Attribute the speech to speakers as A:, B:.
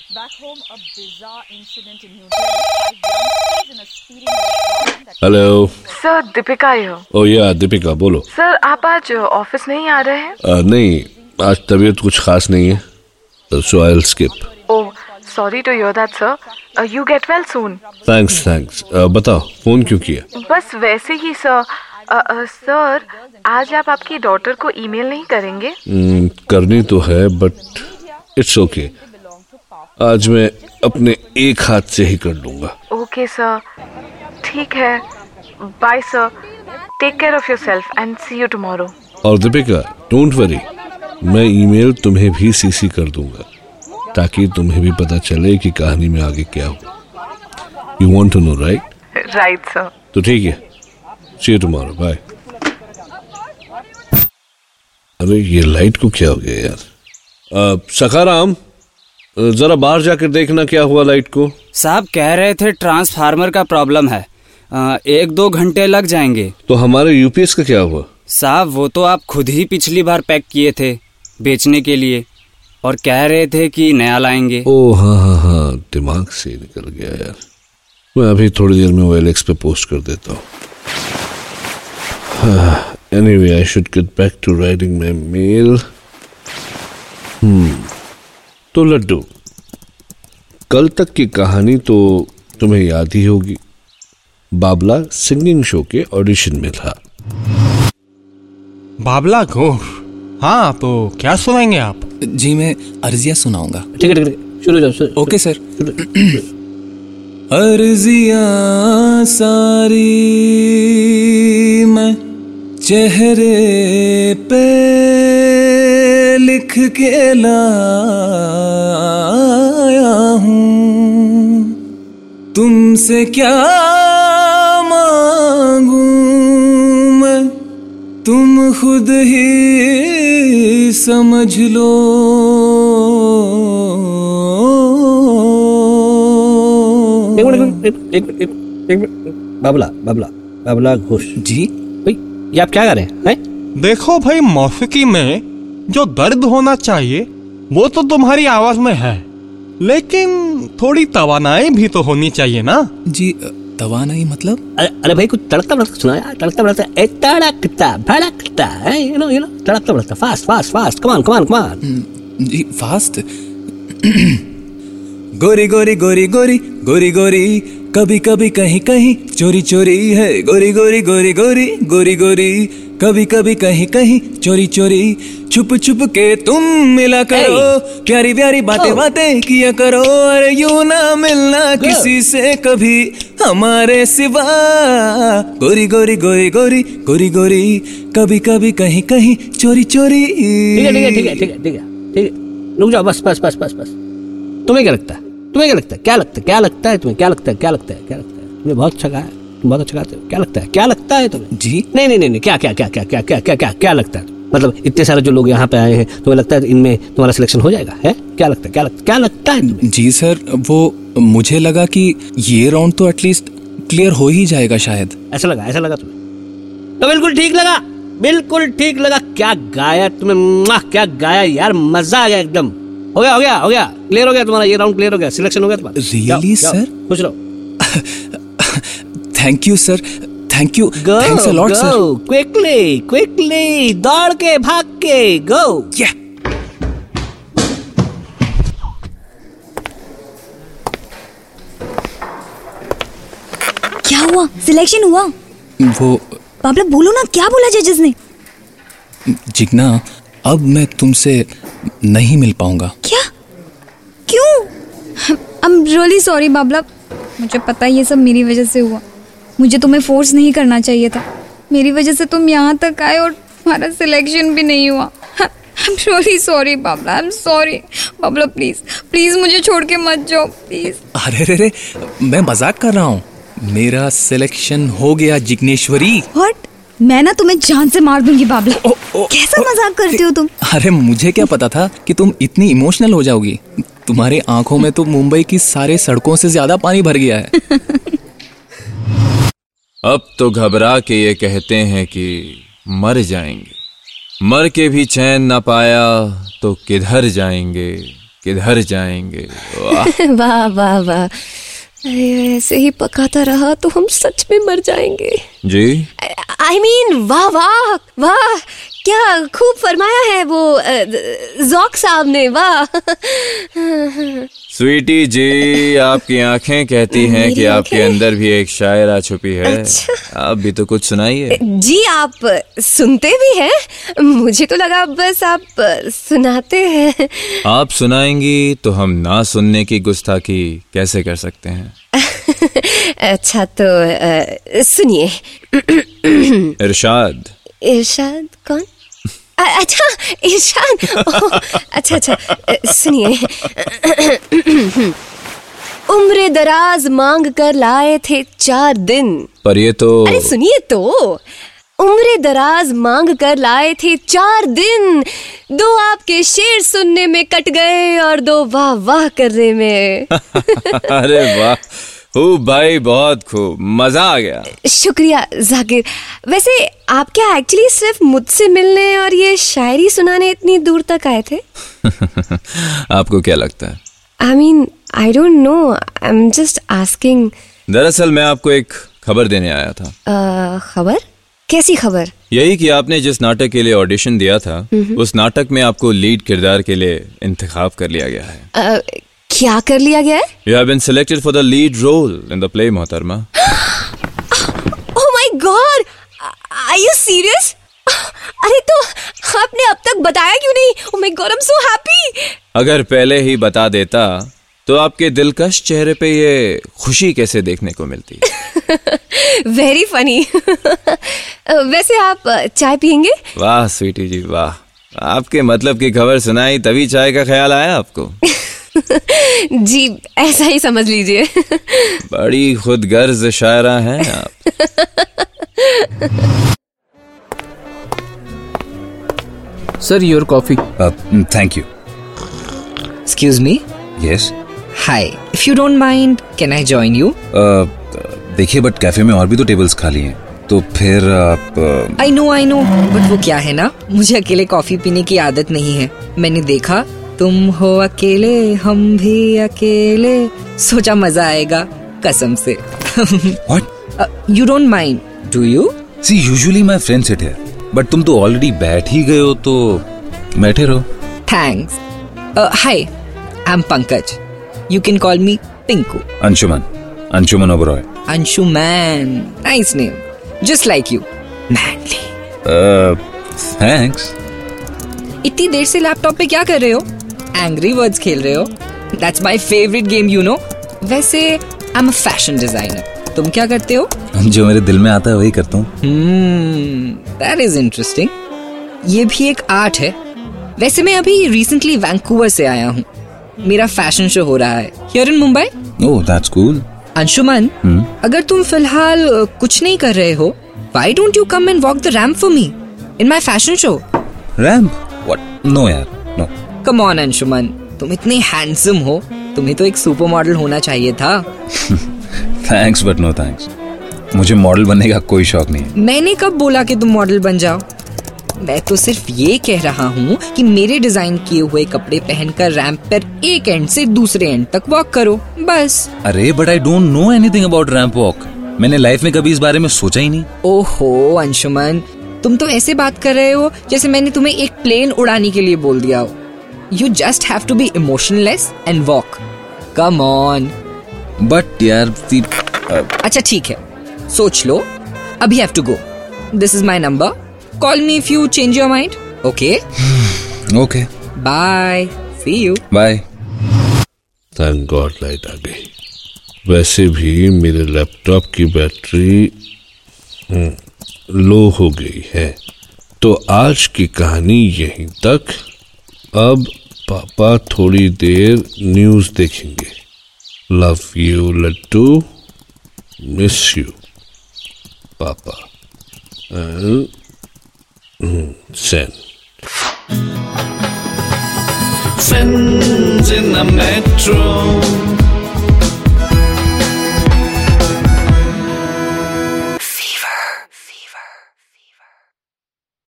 A: Hello
B: sir, Deepika ही हो?
A: ओ या दीपिका बोलो।
B: सर, आप आज ऑफिस नहीं आ रहे हैं?
A: नहीं, आज तबीयत कुछ खास नहीं है, so I will skip.
B: Oh, sorry to hear that sir. You get well soon.
A: Thanks. बताओ फोन क्यों किया?
B: बस वैसे ही सर। सर, आज आप आपकी डॉटर को ईमेल नहीं करेंगे?
A: करनी तो है बट इट्स ओके। आज मैं अपने एक हाथ से ही कर लूंगा।
B: ओके सर, ठीक है। Bye sir, take care of yourself and see you tomorrow.
A: और दीपिका डोंट वरी, मैं ईमेल तुम्हें भी सीसी कर दूंगा ताकि तुम्हें भी पता चले कि कहानी में आगे क्या हो। You want to know right?
B: Right sir.
A: तो ठीक है, सी यू टुमारो, बाय। अरे ये लाइट को क्या हो गया यार? सखाराम, जरा बाहर जाकर देखना क्या हुआ लाइट को।
C: साहब कह रहे थे ट्रांसफार्मर का प्रॉब्लम है, 1-2 घंटे लग जाएंगे।
A: तो हमारे यूपीएस का क्या हुआ?
C: साहब वो तो आप खुद ही पिछली बार पैक किए थे बेचने के लिए और कह रहे थे कि नया लाएंगे।
A: ओ हाँ, दिमाग से निकल गया यार। मैं अभी थोड़ी देर में OLX पे पोस्ट कर देता हूँ। Anyway I should get back to writing my mail. तो लड्डू, कल तक की कहानी तो तुम्हें याद ही होगी। बाबला सिंगिंग शो के ऑडिशन में था।
D: बाबला घोष, हाँ तो क्या सुनाएंगे आप?
E: जी मैं अर्जिया सुनाऊंगा।
F: ठीक है, शुरू जाओ।
E: Okay sir. अर्जिया सारी मैं चेहरे पे लिख के लाया हूँ, तुमसे क्या मांगूं मैं, तुम खुद ही समझ लो।
F: एक बाबला घोष
E: जी
F: भाई, ये आप क्या कर रहे हैं?
D: देखो भाई, मौसीकी में जो दर्द होना चाहिए वो तो तुम्हारी आवाज में है, लेकिन थोड़ी तवानाई भी तो होनी चाहिए ना।
E: जी तवानाई मतलब?
F: अरे भाई कुछ तड़कता भड़कता सुना यार, तड़कता भड़कता है, यू नो तड़कता भड़कता, फास्ट, कम ऑन।
E: जी फास्ट। गोरी गोरी गोरी गोरी गोरी गोरी, कभी कभी कहीं कहीं चोरी चोरी है। गोरी गोरी गोरी गोरी गोरी गोरी, कभी कभी कहीं कहीं चोरी चोरी, छुप छुप के तुम मिला करो, प्यारी प्यारी बातें बातें किया करो। अरे यूं ना मिलना किसी से कभी हमारे सिवा। गोरी गोरी गोरी गोरी गोरी गोरी, कभी कभी कहीं कहीं चोरी चोरी।
F: ठीक है, रुक जाओ, बस। तुम्हें क्या लगता है? क्या लगता है तुम्हें बहुत अच्छा गाया, तुम बहुत अच्छा गाते हो। क्या लगता है तुम्हें?
E: जी
F: नहीं, क्या लगता है? मतलब इतने सारे जो लोग यहाँ पे आए हैं, तुम्हें लगता है इनमें तुम्हारा सिलेक्शन हो जाएगा? है क्या लगता है तुम्हें?
E: जी सर, वो मुझे लगा कि ये राउंड तो एटलीस्ट क्लियर हो ही जाएगा शायद।
F: ऐसा लगा तुम्हें? तो बिल्कुल ठीक लगा। क्या गाया तुमने, क्या गाया यार, मजा आ गया एकदम। हो गया, क्लियर हो गया तुम्हारा, ये राउंड क्लियर हो गया, सिलेक्शन हो गया तुम्हारा।
E: Really sir?
F: खुश रहो।
E: Thank you sir, thank you, thanks a lot sir.
F: Quickly दौड़ के भाग के गो।
G: क्या हुआ? सिलेक्शन हुआ?
E: वो
G: बाबला बोलो ना, क्या बोला जजेस ने?
E: जिग्ना, अब मैं तुमसे नहीं मिल पाऊंगा।
G: क्या? क्यों? I am really sorry Babla, मुझे पता है ये सब मेरी वजह से हुआ। मुझे तुम्हें फोर्स नहीं करना चाहिए था। मेरी वजह से तुम यहाँ तक आए और तुम्हारा सिलेक्शन भी नहीं हुआ। I am really sorry Babla, I am sorry. Babla please मुझे छोड़ के मत जाओ प्लीज।
E: अरे मैं मजाक कर रहा हूँ, मेरा सिलेक्शन हो गया जिग्नेश्वरी।
G: व्हाट? मैं ना तुम्हें जान से मार दूंगी बाबला। कैसा मजाक करते हो तुम?
E: अरे मुझे क्या पता था कि तुम इतनी इमोशनल हो जाओगी। तुम्हारे आंखों में तो मुंबई की सारे सड़कों से ज्यादा पानी भर गया है।
H: अब तो घबरा के ये कहते हैं कि मर जाएंगे, मर के भी चैन ना पाया तो किधर जाएंगे। किधर जाएंगे।
I: वाह वाह वाह, ऐसे ही पकाता रहा तो हम सच में मर जाएंगे
H: जी।
I: I mean, वाह वाह वाह, क्या खूब फरमाया है वो ज़ौक साहब ने, वाह।
H: स्वीटी जी, आपकी आंखें कहती हैं कि आपके अंदर भी एक शायरा छुपी है।
I: अच्छा।
H: आप भी तो कुछ सुनाइए।
I: जी, आप सुनते भी हैं? मुझे तो लगा बस आप सुनाते हैं।
H: आप सुनाएंगी तो हम ना सुनने की गुस्ताखी कैसे कर सकते हैं?
I: अच्छा तो सुनिए।
H: इरशाद।
I: इरशाद कौन? अच्छा इरशाद, अच्छा अच्छा, सुनिए। उम्र दराज मांग कर लाए थे 4 दिन।
H: पर ये तो,
I: अरे सुनिए तो, उम्र दराज मांग कर लाए थे 4 दिन, 2 आपके शेर सुनने में कट गए और 2 वाह वाह करने में।
H: अरे वाह, खूब भाई, बहुत खूब, मजा आ गया।
I: शुक्रिया जाकिर। वैसे आप क्या एक्चुअली सिर्फ मुझसे मिलने और ये शायरी सुनाने इतनी दूर तक आए थे?
H: आपको क्या लगता है?
I: I mean, I don't know, I'm just asking.
H: दरअसल मैं आपको एक खबर देने आया था।
I: खबर? कैसी खबर?
H: यही कि आपने जिस नाटक के लिए ऑडिशन दिया था, उस नाटक में आपको लीड किरदार के लिए इंतखाब कर लिया गया है।
I: क्या कर लिया गया है?
H: You have been selected for the lead role in the play, मोहतरमा।
I: Oh my God! Are you serious? अरे तो आपने अब तक बताया क्यों नहीं? Oh my God, I'm so happy!
H: अगर पहले ही बता देता तो आपके दिलकश चेहरे पे ये खुशी कैसे देखने को मिलती।
I: Very funny. वैसे आप चाय पियेंगे?
H: वाह स्वीटी जी वाह, आपके मतलब की खबर सुनाई तभी चाय का ख्याल आया आपको।
I: जी ऐसा ही समझ लीजिए।
H: बड़ी खुदगर्ज शायरा हैं आप।
J: Sir, your coffee.
E: Thank you.
J: Excuse me.
E: Yes.
J: Hi, if you don't mind can I join you?
E: देखिए, बट कैफे में और भी तो टेबल्स खाली हैं, तो फिर आप।
J: आई नो, बट वो क्या है ना, मुझे अकेले कॉफी पीने की आदत नहीं है। मैंने देखा तुम हो अकेले, हम भी अकेले, सोचा मजा आएगा, कसम से।
E: What?
J: You don't mind, do you?
E: See, usually my friends sit here, but तुम तो ऑलरेडी बैठ ही गए हो, तो बैठे रहो।
J: Thanks. Hi, I'm Pankaj. You can call me Pinku.
E: Anshuman Oberoi.
J: Anshuman, nice name, just like you, manly.
E: Thanks.
J: इतनी देर से लैपटॉप पे क्या कर रहे हो? एंग्री वर्ड्स खेल रहे हो? That's my favorite game, you know. वैसे I'm a fashion designer. तुम क्या करते हो?
E: जो मेरे दिल में आता है वही करता हूँ।
J: That is interesting. ये भी एक आर्ट है। वैसे मैं अभी रिसेंटली वैंकूवर से आया हूँ। मेरा फैशन शो हो रहा है here in Mumbai.
E: Oh, that's cool.
J: Anshuman, अगर तुम फिलहाल कुछ नहीं कर रहे हो, why don't you come and walk the ramp for me in my fashion show?
E: Ramp? What? No यार, no.
J: Come on अंशुमन, तुम इतने हैंडसम हो, तुम्हें तो एक सुपर मॉडल होना चाहिए था।
E: Thanks but no thanks. मुझे मॉडल बनने का कोई शौक नहीं है।
J: मैंने कब बोला कि तुम मॉडल बन जाओ? मैं तो सिर्फ ये कह रहा हूँ कि मेरे डिजाइन किए हुए कपड़े पहनकर रैंप पर एक एंड से दूसरे एंड तक वॉक करो, बस।
E: अरे but I don't know anything about ramp walk. मैंने लाइफ में कभी इस बारे में सोचा ही नहीं।
J: ओहो अंशुमन, तुम तो ऐसे बात कर रहे हो जैसे मैंने तुम्हें एक प्लेन उड़ाने के लिए बोल दिया हो। You just have to be emotionless and walk. Come on.
E: But यार
J: अच्छा ठीक है, सोच लो। अभी have to go. This is my number. Call me if you change your mind. Okay?
E: Okay.
J: Bye. See you.
E: Bye.
A: Thank God light आ गई। वैसे भी मेरे लैपटॉप की बैटरी लो हो गई है, तो आज की कहानी यहीं तक। अब पापा थोड़ी देर न्यूज़ देखेंगे। Love you Lattu, miss you पापा। Sen.
K: Friends in the metro.